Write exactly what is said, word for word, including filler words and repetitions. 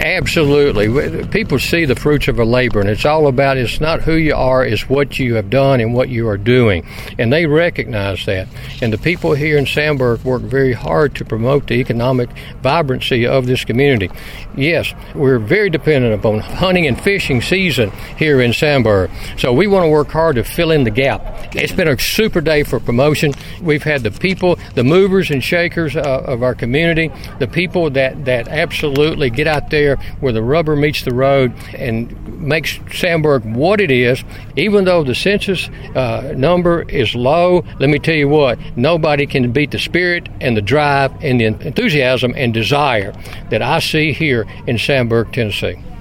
Absolutely. People see the fruits of a labor, and it's all about, it's not who you are, it's what you have done and what you are doing. And they recognize that. And the people here in Sandburg work very hard to promote the economic vibrancy of this community. Yes, we're very dependent upon hunting and fishing season here in Sandburg. So we want to work hard to fill in the gap. It's been a super day for promotion. We've had the people, the movers and shakers uh, of our community, the people that, that absolutely get out there where the rubber meets the road and makes Sandburg what it is. Even though the census uh, number is low, let me tell you what, nobody can beat the spirit and the drive and the enthusiasm and desire that I see here in Sandburg, Tennessee.